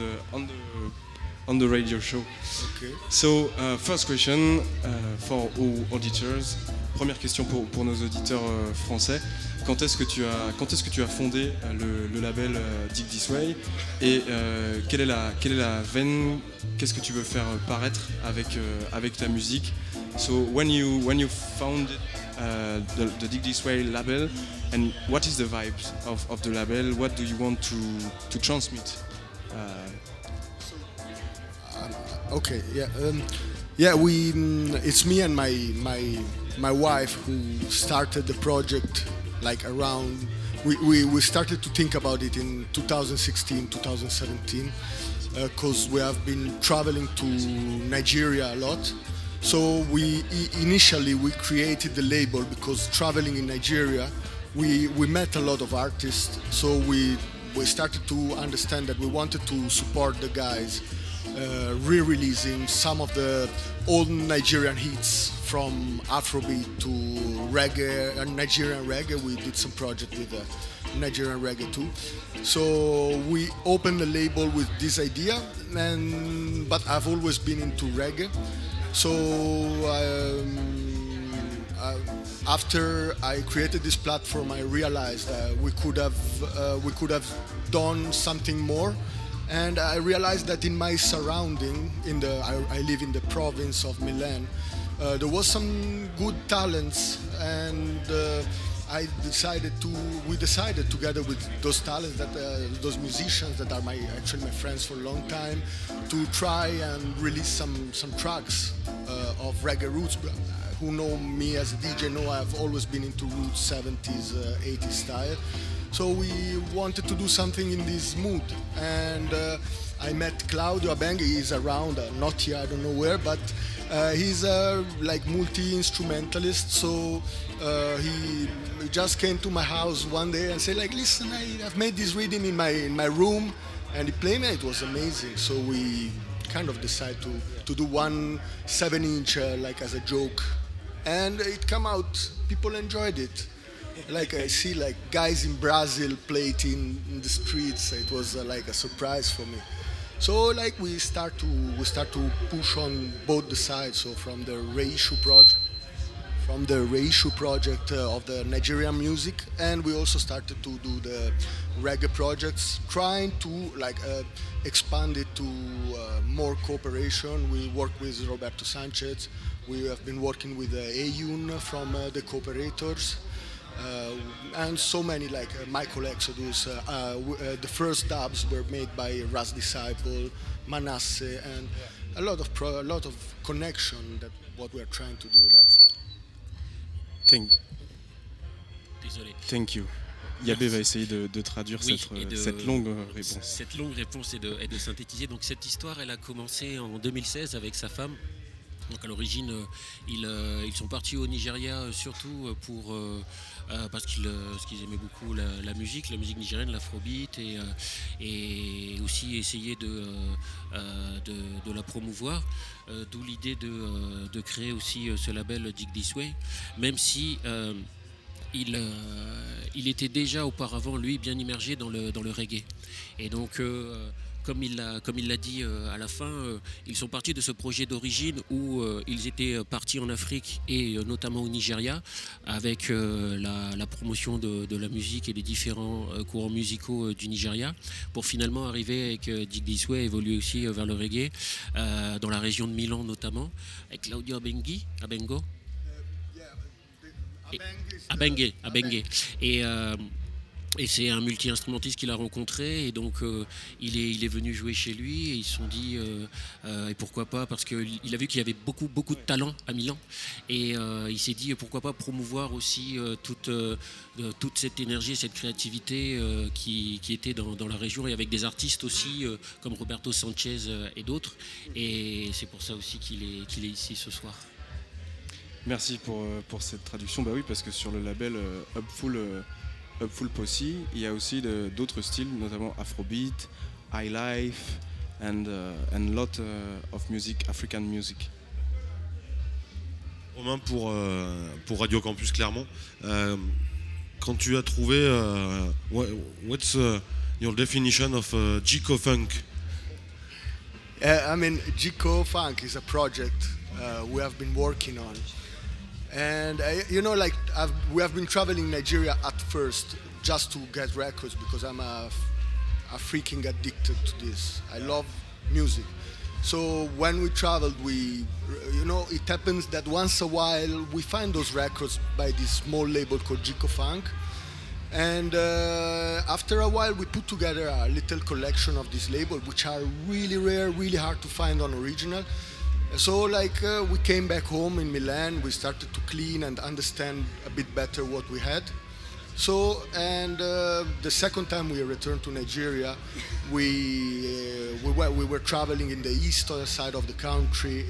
B: on the radio show.
N: Okay.
B: So first question for all auditors. Première question pour nos auditeurs français. Quand est-ce que tu as fondé le label Dig This Way, et quelle est la veine, qu'est-ce que tu veux faire paraître avec ta musique? So when you founded the Dig This Way label, and what is the vibes of the label? What do you want to transmit?
N: Okay, yeah. It's me and my wife who started the project. Like around, we started to think about it in 2016, 2017, because we have been traveling to Nigeria a lot. So initially we created the label because traveling in Nigeria, we met a lot of artists. So we started to understand that we wanted to support the guys, re-releasing some of the old Nigerian hits, from Afrobeat to reggae and Nigerian reggae. We did some project with Nigerian reggae too. So we opened the label with this idea, but I've always been into reggae. So after I created this platform, I realized we could have done something more. And I realized that in my surrounding, I live in the province of Milan, there was some good talents, and we decided together with those talents, those musicians that are actually my friends for a long time, to try and release some tracks of reggae roots. Who know me as a DJ know I've always been into roots, 70s, 80s style. So we wanted to do something in this mood, and I met Claudio Abeng. He's around, not here, I don't know where, but he's a multi-instrumentalist. So he just came to my house one day and said, listen, I've made this rhythm in my room, and he played me. It was amazing. So we kind of decided to do 1 7-inch as a joke, and it came out. People enjoyed it. I see guys in Brazil play it in the streets. It was a surprise for me. So we start to push on both the sides. So from the reissue project of the Nigerian music, and we also started to do the reggae projects, trying to expand it to more cooperation. We work with Roberto Sanchez. We have been working with Ayun from the Cooperators. And so many Michael Exodus. The first dubs were made by Ras Disciple, Manasseh, and a lot of connection. That what we are trying to do.
B: Thank you. Yabé va essayer de traduire cette longue réponse.
E: Cette longue réponse et de synthétiser. Donc cette histoire, elle a commencé en 2016 avec sa femme. Donc à l'origine, ils sont partis au Nigeria surtout parce qu'ils aimaient beaucoup la musique nigérienne, l'afrobeat, et aussi essayer de la promouvoir. D'où l'idée de créer aussi ce label Dig This Way, même si il était déjà auparavant, lui, bien immergé dans le reggae. Et donc comme il l'a dit à la fin, ils sont partis de ce projet d'origine où ils étaient partis en Afrique et notamment au Nigeria avec la promotion de la musique et des différents courants musicaux du Nigeria, pour finalement arriver avec Dig This Way, évoluer aussi vers le reggae dans la région de Milan notamment, avec Claudio Abengo. Abengue. Et c'est un multi-instrumentiste qu'il a rencontré, et donc il est venu jouer chez lui, et ils se sont dit et pourquoi pas, parce qu'il a vu qu'il y avait beaucoup de talent à Milan, et il s'est dit pourquoi pas promouvoir aussi toute cette énergie, cette créativité qui était dans la région, et avec des artistes aussi comme Roberto Sanchez et d'autres, et c'est pour ça aussi qu'il est ici ce soir.
B: Merci pour cette traduction. Bah oui, parce que sur le label Upful Posse, il y a aussi d'autres styles, notamment Afrobeat, Highlife, and lot of music, African music.
D: Romain, pour Radio Campus Clermont, quand tu as trouvé, what's your definition of Gico Funk?
N: I mean, Gico Funk is a project we have been working on. And we have been traveling Nigeria at first just to get records, because I'm a freaking addicted to this. I love music. So when we traveled, it happens that once a while we find those records by this small label called Gico Funk. And after a while we put together a little collection of this label, which are really rare, really hard to find on original. So we came back home in Milan, we started to clean and understand a bit better what we had. So, and the second time we returned to Nigeria, we were traveling in the east side of the country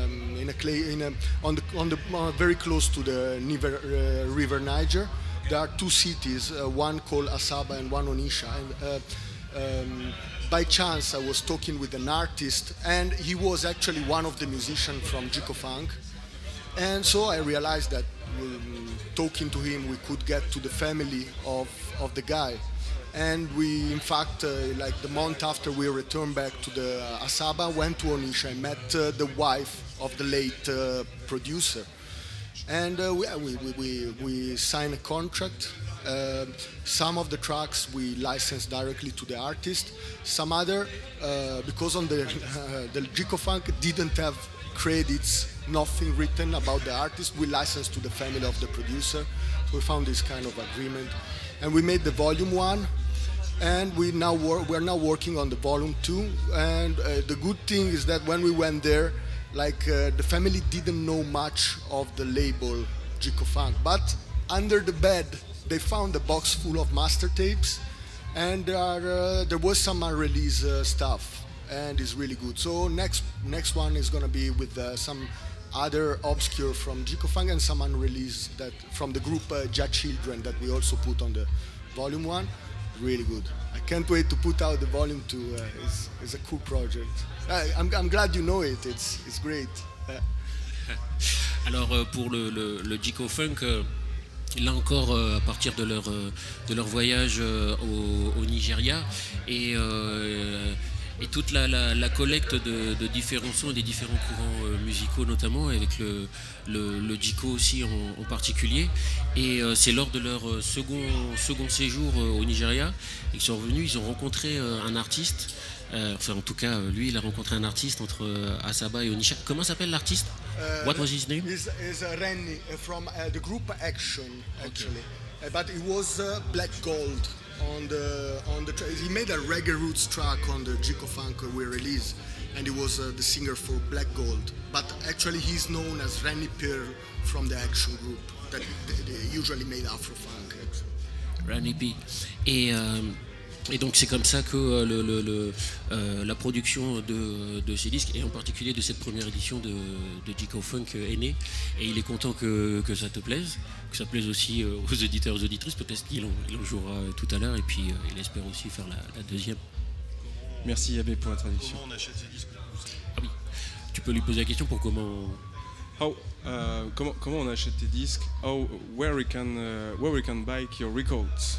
N: very close to the river Niger. There are two cities, one called Asaba and one Onitsha. And by chance, I was talking with an artist, and he was actually one of the musicians from Gico Funk. And so I realized that talking to him, we could get to the family of the guy. And we, in fact, the month after we returned back to the Asaba, went to Onitsha and met the wife of the late producer. And we signed a contract. Some of the tracks we licensed directly to the artist. Some other, because on the Gico Funk didn't have credits, nothing written about the artist, we licensed to the family of the producer. So we found this kind of agreement, and we made the volume 1, and we're now working on the volume 2. And the good thing is that when we went there, the family didn't know much of the label Gico Funk, but under the bed they found a box full of master tapes, and there was some unreleased stuff, and it's really good. So next one is gonna be with some other obscure from Gico Funk and some unreleased that from the group Ja Children that we also put on the volume 1. Really good. I can't wait to put out the volume 2. It's a cool project. I'm glad you know it. It's great.
E: Alors pour le Gico Funk, là encore à partir de leur voyage au Nigeria, et toute la collecte de différents sons et des différents courants musicaux, notamment avec le Gico aussi en particulier. Et c'est lors de leur second séjour au Nigeria qu'ils sont revenus, ils ont rencontré un artiste. Enfin, en tout cas, lui, il a rencontré un artiste entre Asaba et Onitsha. Comment s'appelle l'artiste? What was his name?
N: Is Renny from the group Action, actually. Okay. But it was Black Gold on the track. He made a reggae roots track on the Gico Funk we released, and he was the singer for Black Gold. But actually, he's known as Renny Pearl from the Action group that they usually made Afro Funk.
E: Renny P. Et donc c'est comme ça que la production de ces disques, et en particulier de cette première édition de Gico Funk, est née. Et il est content que ça te plaise, que ça plaise aussi aux auditeurs, aux auditrices. Peut-être qu'il en jouera tout à l'heure, et puis il espère aussi faire la deuxième.
B: Merci Yabé pour la traduction.
D: Comment on achète ces disques?
E: Ah oui, tu peux lui poser la question pour comment...
B: Comment on achète tes disques? Where we can buy your records?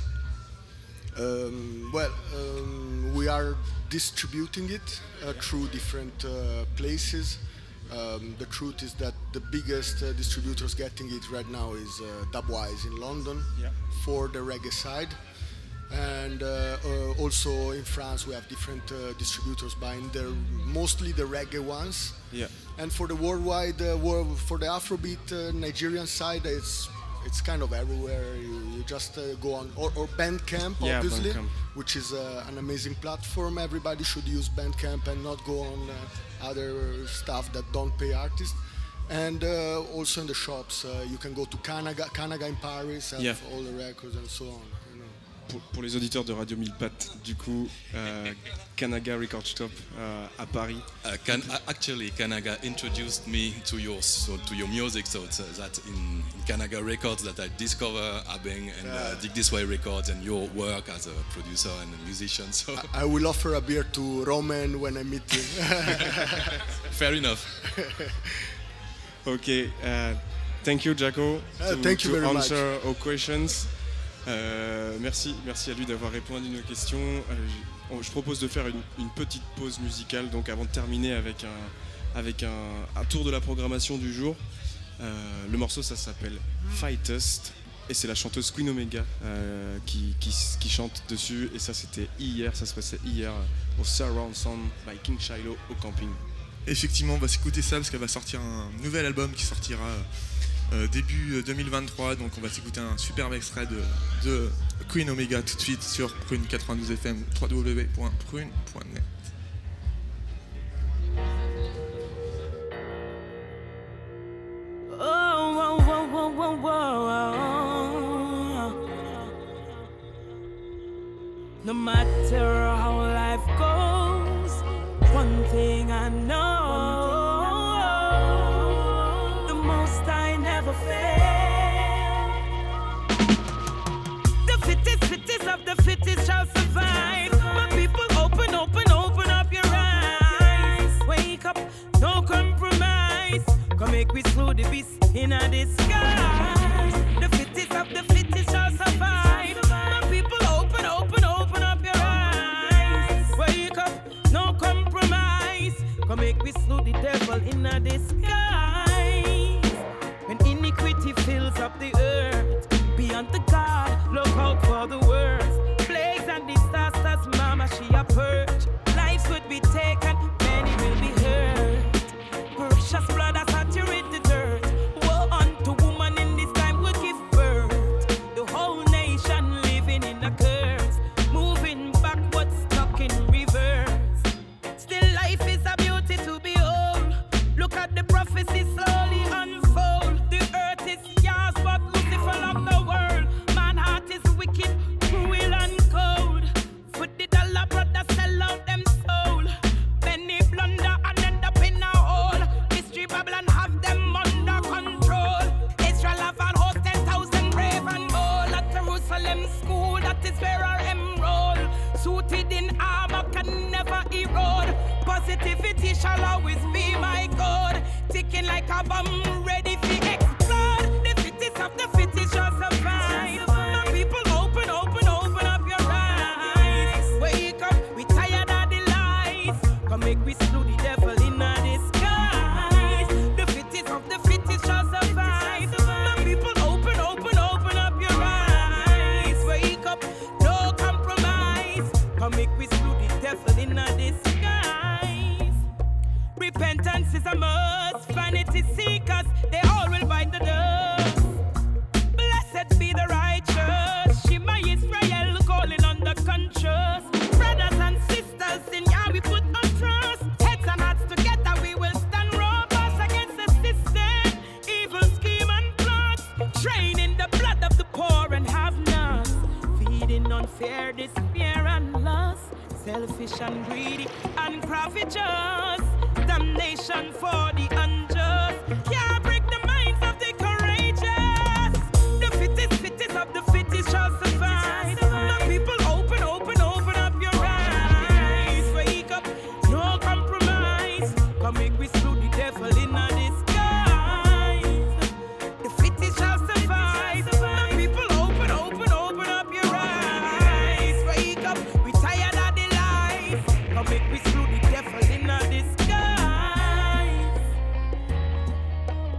N: We are distributing it through different places. The truth is that the biggest distributors getting it right now is Dubwise in London, for the reggae side. And also in France we have different distributors buying mostly the reggae ones.
B: Yeah.
N: And for the worldwide, for the Afrobeat Nigerian side, it's it's kind of everywhere. You just go on or Bandcamp,
B: Yeah,
N: obviously,
B: Bandcamp.
N: which is an amazing platform. Everybody should use Bandcamp and not go on other stuff that don't pay artists. And also in the shops, you can go to Kanaga in Paris, have
B: Yeah.
N: all the records and so on. You know.
B: Pour les auditeurs de Radio 1000 Pattes, du coup, Kanaga Record Shop à Paris.
C: Actually, Kanaga introduced me to your music, so it's that in Kanaga Records that I discover Abeng and Dig This Way Records and your work as a producer and a musician. So
N: I will offer a beer to Roman when I meet him.
C: fair enough.
B: Okay, thank you, Jaco,
N: thank you
B: to
N: very
B: answer our questions. Merci à lui d'avoir répondu à nos questions. Je propose de faire une petite pause musicale, donc avant de terminer avec un tour de la programmation du jour. Le morceau, ça s'appelle Fightest, et c'est la chanteuse Queen Omega qui chante dessus. Et ça, c'était hier, ça se passait hier au Surround Sound by King Shiloh au camping.
F: Effectivement, on va s'écouter ça parce qu'elle va sortir un nouvel album qui sortira début 2023. Donc on va s'écouter un superbe extrait de Queen Omega tout de suite sur Prune 92 FM, www.prune.net.
O: No matter how life goes, one thing I know, the most I never fail. The fittest of the fittest shall survive. My people, open up your eyes. Wake up, no compromise. Come make we slow the beast in a disguise. The fittest of the fittest shall survive. My people, open up your eyes. Wake up, no compromise. Come make we slew the devil in a disguise. When iniquity fills up the earth, beyond the God, look out for the worst. Plagues and disasters, mama, she a purge. Lives would be taken, many will be hurt. Precious blood has saturated the dirt. Woe unto woman in this time would give birth. The whole nation living in a curse, moving backwards, stuck in reverse. Still life is a beauty to behold. Look at the prophecy slowly unfold. The earth is yours, but Lucifer locked the world. Man heart is wicked, cruel and cold. For the dollar brother sell out them soul. Many blunder and end up in a hole. Mystery Babylon have them under control. Israel have an host 10,000 brave and bold. At Jerusalem school, that is where our enroll. Suited in armor can never erode. Positivity shall always be my God. Ticking like a bomb, ready to explode. The fittest of the fittest shall survive. My people, open up your eyes. Wake up, we tired of the lies. Come make we slew the devil in a disguise. The fittest of the fittest shall survive. My people, open up your eyes. Wake up, no compromise. Come make we slew the devil in a disguise. Repentance is a must. Vanity seekers, they all will bite the dust. Blessed be the righteous. Shema Israel calling on the conscious. Brothers and sisters, in Yah we put our trust. Heads and hearts together, we will stand robust against the system. Evil scheme and plots. Draining the blood of the poor and have-nots. Feeding unfair despair and loss. Selfish and greedy and covetous. Damnation for the unjust. Can't break the minds of the courageous. The fittest of the fittest shall survive. My people, open up your eyes. Wake up, no compromise. Come make we slew the devil in a disguise. The fittest shall survive. My people, open up your eyes. Wake up, we tired of the lies. Come make we slew the devil in a disguise.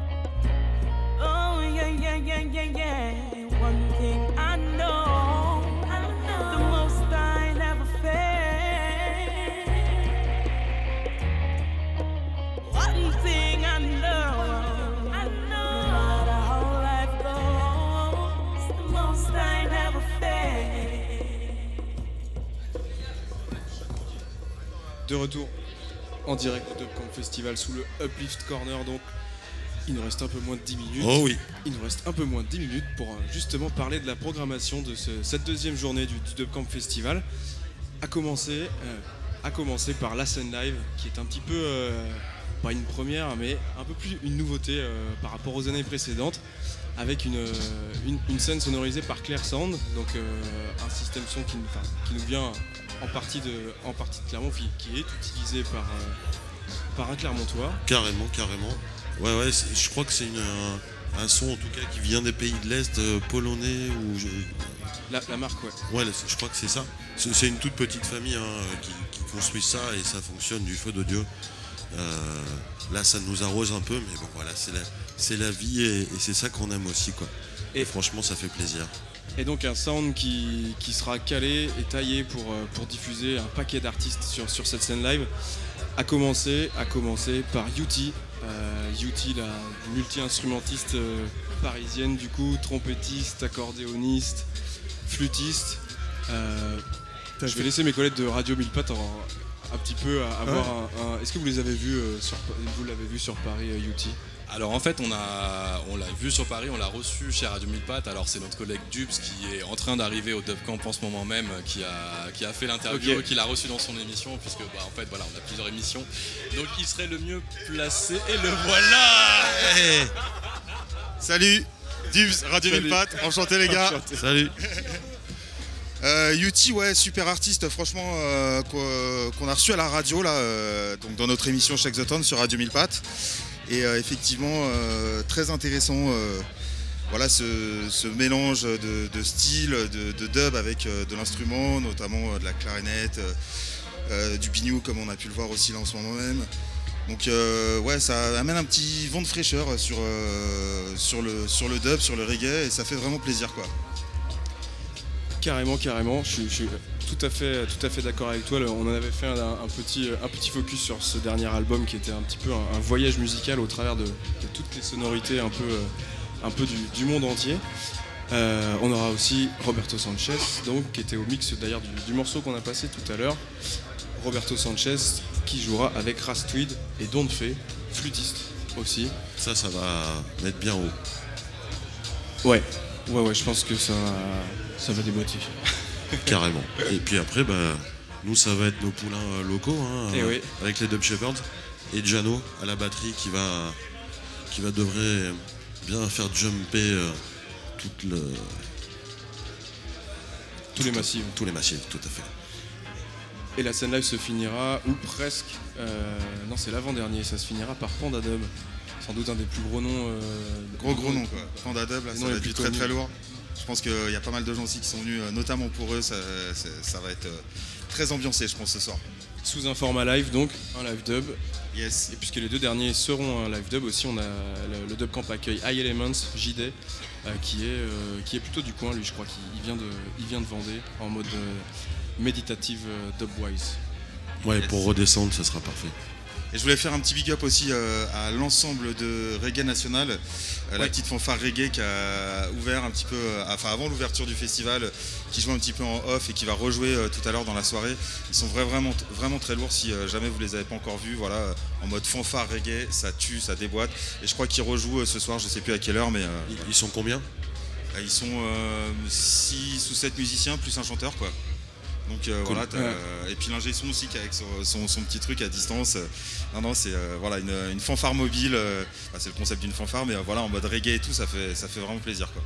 B: de retour en direct au Dubcamp Festival sous le Uplift Corner. Donc, il nous reste un peu moins de 10 minutes.
D: Oh oui.
B: Il nous reste un peu moins de 10 minutes pour justement parler de la programmation de cette deuxième journée du Dubcamp Festival. À commencer par la scène live, qui est un petit peu, pas une première, mais un peu plus une nouveauté par rapport aux années précédentes, avec une scène sonorisée par Clair Sound, donc un système son qui nous vient en partie de Clermont, qui est utilisé par un Clermontois.
D: Carrément. Ouais, je crois que c'est un son en tout cas qui vient des pays de l'Est, polonais ou...
B: La marque, ouais.
D: Ouais, je crois que c'est ça. C'est une toute petite famille qui construit ça et ça fonctionne du feu de Dieu. Là, ça nous arrose un peu, mais bon, voilà, c'est la vie et c'est ça qu'on aime aussi, quoi. Et franchement, ça fait plaisir.
B: Et donc un sound qui sera calé et taillé pour diffuser un paquet d'artistes sur cette scène live, à commencer par Yuti. Yuti, la multi-instrumentiste parisienne, du coup, trompettiste, accordéoniste, flûtiste. Je vais laisser mes collègues de Radio Mille Pattes un petit peu avoir un... Est-ce que vous les avez vus vous l'avez vu sur Paris, Yuti?
C: Alors en fait on l'a vu sur Paris, on l'a reçu chez Radio Mille Pattes. Alors c'est notre collègue Dubs qui est en train d'arriver au Dubcamp en ce moment même, qui a fait l'interview, qui l'a reçu dans son émission, puisque en fait voilà, on a plusieurs émissions, donc il serait le mieux placé, et le voilà.
P: Hey. Salut Dubs, Radio Mille Pattes, enchanté les gars.
D: Enchanté. Salut.
P: Yuti, ouais, super artiste, franchement, qu'on a reçu à la radio là, donc dans notre émission Check the Town sur Radio Mille Pattes. Et effectivement, très intéressant, voilà, ce mélange de style, de dub avec de l'instrument, notamment de la clarinette, du biniou comme on a pu le voir aussi là en ce moment même. Donc ouais, ça amène un petit vent de fraîcheur sur le dub, sur le reggae, et ça fait vraiment plaisir, quoi.
B: Carrément, je suis tout à fait d'accord avec toi. On en avait fait un petit focus sur ce dernier album qui était un petit peu un voyage musical au travers de toutes les sonorités un peu du monde entier. On aura aussi Roberto Sanchez, donc, qui était au mix d'ailleurs du morceau qu'on a passé tout à l'heure. Roberto Sanchez qui jouera avec Ras Tweed et Don Fe, flûtiste aussi.
D: Ça va mettre bien haut.
B: Ouais, je pense que ça va déboîter.
D: Carrément. Et puis après, nous, ça va être nos poulains locaux,
B: oui.
D: Avec les Dub Shepherds et Jano à la batterie qui devrait bien faire jumper
B: tous les massifs.
D: Tous les massifs, tout à fait.
B: Et la scène live se finira, ou presque, non, c'est l'avant-dernier, ça se finira par Panda Dub. Sans doute un des plus gros noms.
P: Gros nom, quoi. Panda Dub, là, ça va être très très lourd. Je pense qu'il y a pas mal de gens aussi qui sont venus, notamment pour eux, ça va être très ambiancé, je pense, ce soir.
B: Sous un format live, donc, un live dub.
P: Yes.
B: Et puisque les deux derniers seront un live dub aussi, on a le Dubcamp accueille High Elements, JD, qui est plutôt du coin, lui, je crois qu'il vient de Vendée, en mode méditative dubwise.
D: Ouais, pour redescendre, ça sera parfait.
P: Et je voulais faire un petit big up aussi à l'ensemble de Reggae National, la petite fanfare reggae qui a ouvert un petit peu, avant l'ouverture du festival, qui joue un petit peu en off et qui va rejouer tout à l'heure dans la soirée. Ils sont vraiment très lourds, si jamais vous les avez pas encore vus, voilà, en mode fanfare reggae, ça tue, ça déboîte. Et je crois qu'ils rejouent ce soir, je sais plus à quelle heure, mais...
D: Ils sont combien ?
P: Ils sont 6 ou 7 musiciens plus un chanteur, quoi. Donc cool. Voilà, et puis l'ingé son aussi qui avec son petit truc à distance. Non, c'est voilà, une fanfare mobile. C'est le concept d'une fanfare, mais voilà, en mode reggae et tout, ça fait vraiment plaisir, quoi.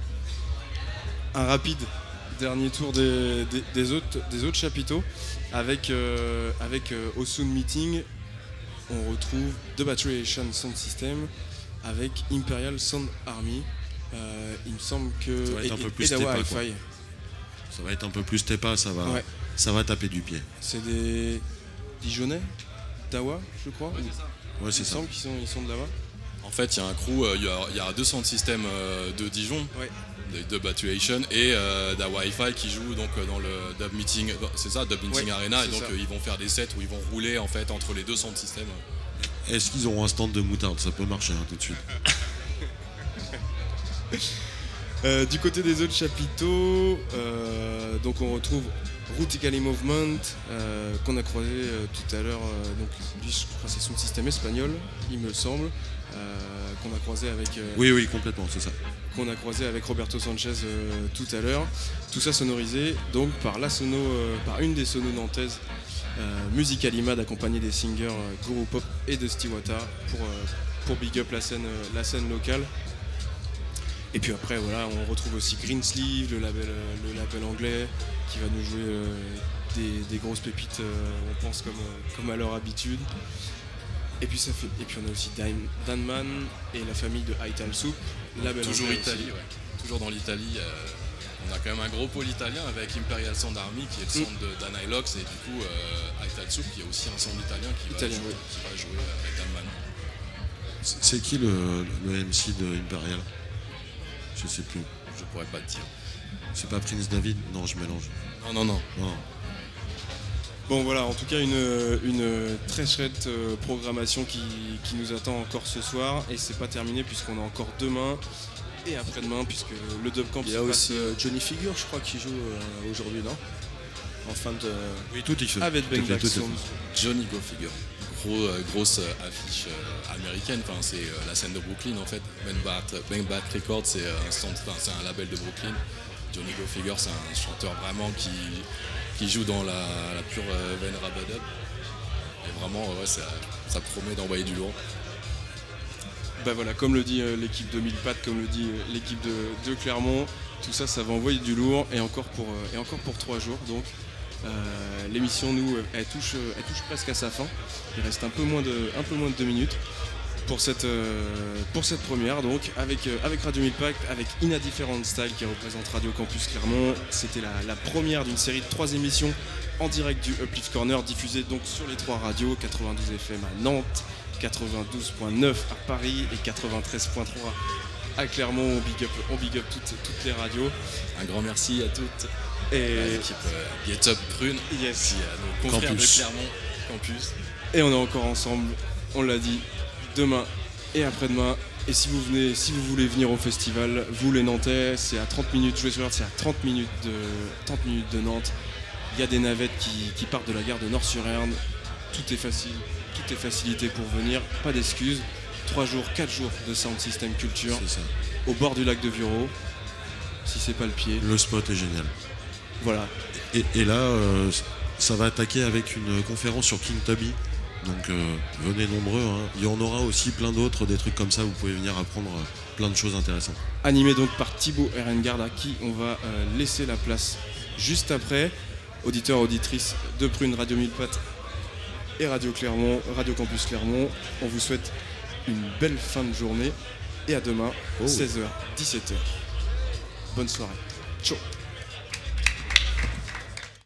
B: Un rapide dernier tour des autres chapiteaux avec Osun Meeting. On retrouve The Batteration Sound System avec Imperial Sound Army. Il me semble que
D: ça va être un peu plus
B: Dawa
D: Tepa,
B: Hi-Fi.
D: Ça va être un peu plus Tepa, ça va taper du pied.
B: C'est des Dijonnais, Dawa, je crois.
D: Ouais, c'est ça.
B: Il me semble qu'ils sont de là-bas.
C: En fait, il y a un crew, il y a 200 systèmes de Dijon, de Battuation, et Dawa Hi-Fi qui joue donc dans le Dub Meeting, c'est ça, Dub Meeting Arena, et donc ils vont faire des sets où ils vont rouler en fait entre les 200 systèmes.
D: Est-ce qu'ils auront un stand de moutarde ? Ça peut marcher tout de suite.
B: Du côté des autres chapiteaux, donc on retrouve Rutigali Movement, qu'on a croisé tout à l'heure, donc lui, je crois que c'est son système espagnol, il me semble, qu'on a croisé avec...
D: Oui, complètement, c'est ça.
B: Qu'on a croisé avec Roberto Sanchez tout à l'heure. Tout ça sonorisé donc par par une des sonos nantaises, Musical Imad, accompagnée des singers Guru Pop et de Stiwata pour big up la scène locale. Et puis après voilà, on retrouve aussi Greensleeve, le label anglais, qui va nous jouer des grosses pépites, on pense comme à leur habitude. Et puis on a aussi Danman et la famille de Ital Soup, label
C: toujours
B: anglais
C: Italie,
B: aussi.
C: ouais. Toujours dans l'Italie. On a quand même un gros pôle italien avec Imperial Sound Army qui est le sound d'Anilox et du coup Ital Soup qui est aussi un sound italien qui va jouer avec Danman.
D: C'est qui le MC de Imperial? Je sais plus.
C: Je pourrais pas te dire.
D: C'est pas Prince David? Non, je mélange.
C: Non.
B: Bon voilà, en tout cas une très chouette programmation qui nous attend encore ce soir, et c'est pas terminé puisqu'on a encore demain et après-demain, puisque le Dub Camp
H: il y a aussi Johnny Figure, je crois, qui joue aujourd'hui, non? En fin de...
D: Oui, tout y fait.
B: Avec Bang Back Sound.
C: Johnny Go Figure. Grosse affiche américaine, enfin, c'est la scène de Brooklyn en fait. Bang Back Records, c'est un label de Brooklyn. Johnny Go Figure, c'est un chanteur vraiment qui joue dans la pure veine rabadab. Et vraiment, ça promet d'envoyer du lourd.
B: Bah voilà, comme le dit l'équipe de 1000 pattes, comme le dit l'équipe de Clermont, tout ça, ça va envoyer du lourd, et encore pour 3 jours. Donc l'émission, nous, elle touche presque à sa fin. Il reste un peu moins de 2 minutes pour cette première, donc avec Radio 1000 Pattes, avec In a Different Style qui représente Radio Campus Clermont. C'était la première d'une série de 3 émissions en direct du Uplift Corner, diffusées donc sur les 3 radios, 92 FM à Nantes, 92.9 à Paris et 93.3 à Clermont. On big up toutes les radios.
C: Un grand merci à toutes.
B: Et
C: à l'équipe Get Up Prune,
B: yes,
C: à nos confrères
B: Campus.
C: de Clermont Campus.
B: Et on est encore ensemble, on l'a dit, demain et après-demain. Et si vous voulez venir au festival, vous les Nantais, c'est à 30 minutes, c'est à 30 minutes de Nantes. Il y a des navettes qui partent de la gare de Nord-sur-Erne. Tout est facile, tout est facilité pour venir, pas d'excuses. 3 jours, 4 jours de Sound System Culture, au bord du lac de Vireau, si c'est pas le pied.
D: Le spot est génial.
B: Voilà.
D: Et là, ça va attaquer avec une conférence sur King Tubby. Donc venez nombreux, hein. Il y en aura aussi plein d'autres, des trucs comme ça, vous pouvez venir apprendre plein de choses intéressantes.
B: Animé donc par Thibaut Erengard, à qui on va laisser la place juste après. Auditeurs, auditrices de Prune, Radio 1000 Pattes et Radio Clermont, Radio Campus Clermont, on vous souhaite une belle fin de journée et à demain, 16h, 17h. Bonne soirée. Ciao.